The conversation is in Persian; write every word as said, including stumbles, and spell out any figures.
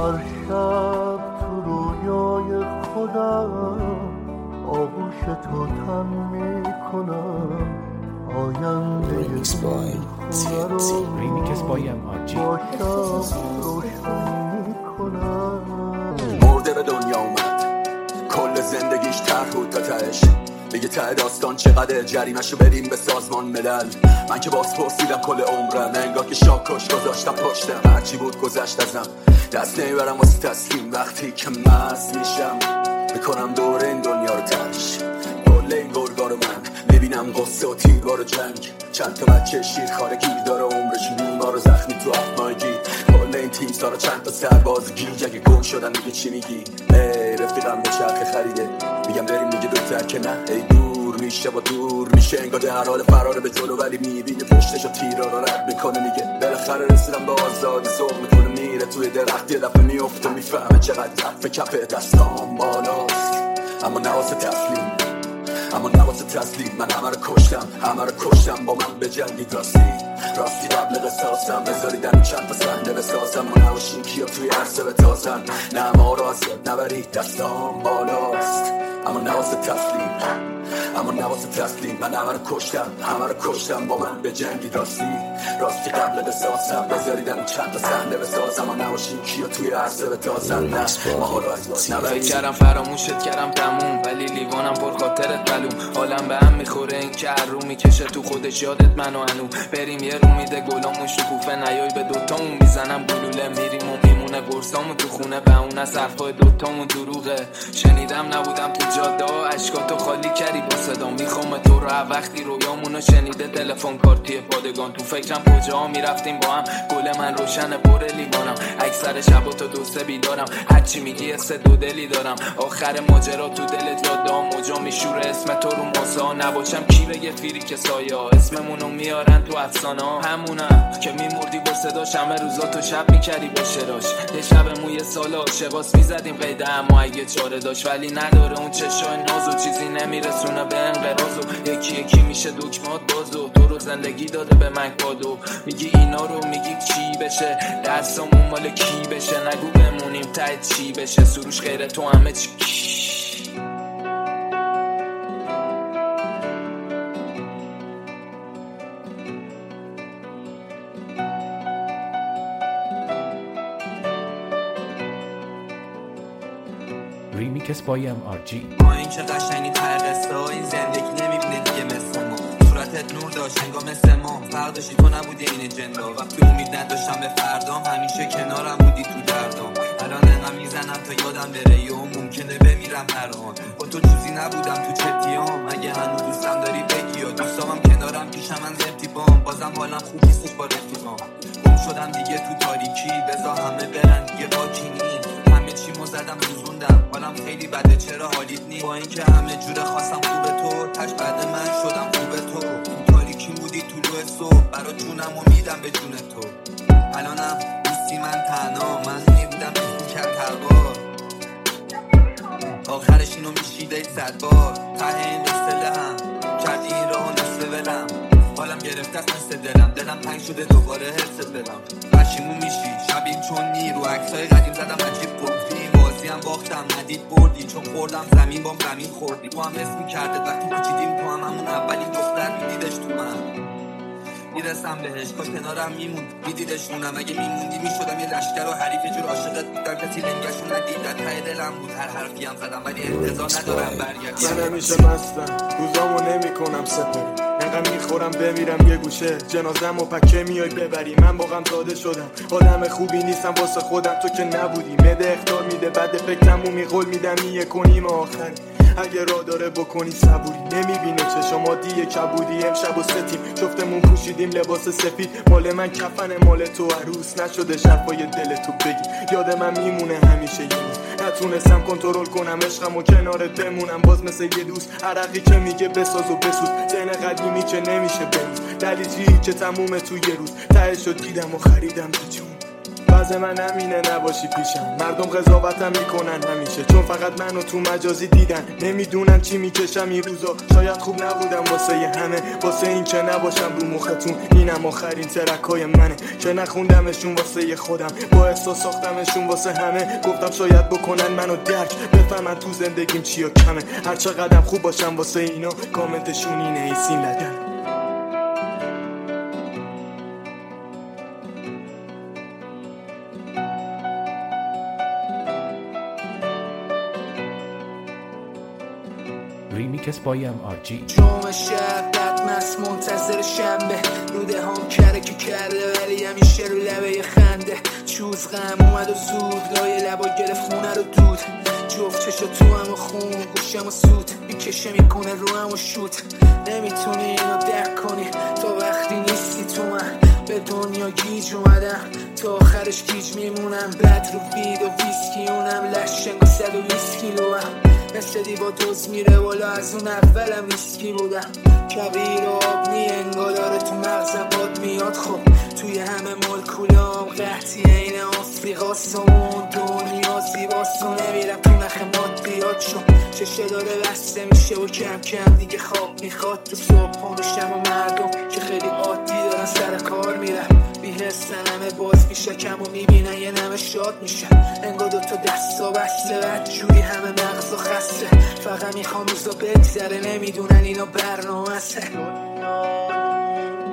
هر شب تو رویای خودم آغوش تو تن میکنم آینده خونه رو با شب روشن میکنم. مرده به دنیا اومد کل زندگیش طرح بود تا تهش دیگه ته داستان چقدر جریمشو بدیم به سازمان ملل. من که باز پرسیدم کل عمرم انگار که شاکش گذاشتم پشتم هرچی بود گذشت ازم دست نمیبرم واسه تسلیم وقتی که مست میشم میکنم دور این دنیا رو تش کل این گرگا رو من میبینم قصه و تیربار و جنگ چند تا بچه شیرخواره گیر داره عمرش بیمار و زخمی تو افمایگی کل این تیم سارا چند تا سرباز گیج اگه گم شدن میگه چی میگی ای رفیقم به چرخ خریده میگم بریم میگه دوتر که نه ای دور میشه با دور میشه انگار در حال فراره به جلو ولی میبینه پشتشو تیرا رو رد میکنه میگه بالاخره رسیدم به آزادی سوق میکنه میره توی درخت یه دفعه میفته میفهمه چقدر کف کف دستام بالاست اما نواسه تسلیم اما نواسه تسلیم من همه رو کشتم همه رو کشتم با من به جنگی راستی راستی قبل قصاصم بذاریدن چند تا صحنه بسازم و نواشین کیا توی عرصه بتازن نه ما رو از یاد نبرید دستام بالاست اما نواسه تسلیم اما نواسه تسلیم من همه رو کشتم همه رو کشتم با من به جنگی راستی راستی قبل قصاصم بذاریدن چند تا صحنه بسازم و نواشین کیا توی عرصه بتازن نه ما رو از یاد نبرید. فکر کردم فراموشت کردم تموم ولی لیوانم پر خاطرت معلوم حالم به هم میخوره این که هر رو میکشه تو خودش یادت منو هنو بریم یه رو میده گلامون شکوفه نیای به دوتامون میزنم گلوله میریم و میمونه قرصامون تو خونه به اون از حرفای دوتامون دروغه شنیدم نبودم تو جاده ها اشکاتو خالی کردی با صدا میخوام تو رو وقتی رویامونو شنیده تلفن کارتی پادگان تو فکرم کجا میرفتیم با هم گل من روشن پر لیوانم اکثر شبا تا دو سه بیدارم هرچی میگی حس دو دلی دارم آخر ماجرا تو دلت یادام موجا میشوره اسم تو رو موسا نباشم کی بگه فیری که سایه اسممونو میارن تو افسانه همونم که میمردی با صدا شمه روزا تو شب میکردی با شراش یه شب موی سال عاشقاس میزدیم قیده اما اگه چاره داشت ولی نداره اون چشای ناز و چیزی نمیرسونه به انقراض و یکی یکی میشه دکمات بازو تو رو زندگی داده به من کادو میگی اینا رو میگی چی بشه دستامون مال کی بشه نگو بمونیم ته چی بشه سروش غیر تو همه چی ریمیکس بای ام آر جی. ما این که قشنگی ته قصه ها این زندگی نمیبینه دیگه مثل ما صورتت نور داشت انگار مثل ما فرق داشتی تو نبودی این جندا وقتی امید نداشتم به فردام همیشه کنارم بودی تو دردام الان انقدر میزنم تا یادم بره یا ممکنه بمیرم هر آن با تو چیزی نبودم تو چتیام اگه هنوز دوستم داری بگی یا دوستامم کنارم پیشم من زبطی بام بازم حالم خوب نیستش با رفیقام گم شدم دیگه تو تاریکی بذار همه برن دیگه باکی نیست همه چیمو زدم سوزوندم حالم خیلی بده چرا حالیت نی با اینکه همه جوره خواستم خوبه تو تش بعد من شدم خوبه تو تو تاریکی بودی طلوع صبح برا جونم و میدم به جون تو الانم نیستی من تنها من میبودم تو کرد هر بار آخرش اینو میشیده صد بار ته این قصه هم کردی این راه نصف ولم حالم گرفته از نصف دلم دلم تنگ شده دوباره حرست بدم پشیمون میشی شبیم چون نیرو عکسای قدیم زدم عجیب گفتی بازی هم باختم ندید بردی چون خوردم زمین بام زمین خوردی تو هم اسم میکرده وقتی پیچیدیم تو هم همون اولین دختر میدیدش تو من میرسم بهش کاش کنارم میموند میدیدش نونم اگه میموندی میشدم یه لشکر و حریف جور عاشقت بودم کسی لنگشون ندید در ته دلم بود هر حرفی هم زدم ولی انتظار ندارم برگردی من همیشه مستم روزامو نمی کنم سپری انقدر میخورم بمیرم یه گوشه جنازم و پکه میای ببری من با غم زاده شدم آدم خوبی نیستم واسه خودم تو که نبودی مده اختار میده بعد فکرمو میقول میدم یه کنیم آخری اگه راه داره بکنی صبوری نمیبینه چشم عادیه کبودی امشب و ستیم جفتمون پوشیدیم لباس سفید مال من کفن مال تو عروس نشده شرفای دل تو بگی یاد من میمونه همیشه یه روز نتونستم کنترل کنم عشقم و کنارت بمونم باز مثل یه دوست عرقی که میگه بساز و بسوز ذهن قدیمی که نمیشه بروز دلیجی که تمومه تو یه روز تهش رو دیدم و خریدم به جون وضع من همینه نباشی پیشم. مردم قضاوتم میکنن همیشه چون فقط منو تو مجازی دیدن. نمیدونن چی میکشم این روزا. شاید خوب نبودم واسه همه، واسه این که نباشم رو مختون. اینم آخرین ترکای منه که نخوندمشون واسه خودم، با احساس ساختمشون واسه همه. گفتم شاید بکنن منو درک، بفهمن تو زندگیم چیا کمه. هر چقدرم خوب باشم واسه اینا، کامنتشون اینه ای سین لگن. ریمیکس بای ام آر جی. جمعه شب بدمست منتظر شنبه، روده هم کره که کرده ولی همیشه رو لبه خنده. چوز غم اومد و زود لای لبا گرفت خونه رو دود. جفت چشا تو هم و خون گوشم و سود میکشه میکنه رو هم و شوت. نمیتونی اینو درک کنی تا وقتی نیستی تو من. به دنیا گیج اومدم تا آخرش گیج میمونم. بد رو بید و ویسکی اونم لشنگ و صد و بیست کیلو هم. مثل دیبا دوز میره والا از اون اولم ریسکی بودم. کبیر و آب می انگاداره تو مغزم باد میاد. خب توی همه مولکولام قحطی این آفریقاست و اون دنیا زیباست و نمیرم تو نخ ماد بیاد. چون چشه داره بسته میشه و کم کم دیگه خواب میخواد. تو صبح و شب و مردم که خیلی عادی دارن سر کار میرن، بیهستن همه باز میشه کم و میبینن یه نمه شاد میشه. انگار دوتا دستا بسته بد جوری همه مغز و خسته. فقط میخوام روزا بگذره نمیدونن اینا برنامه سه.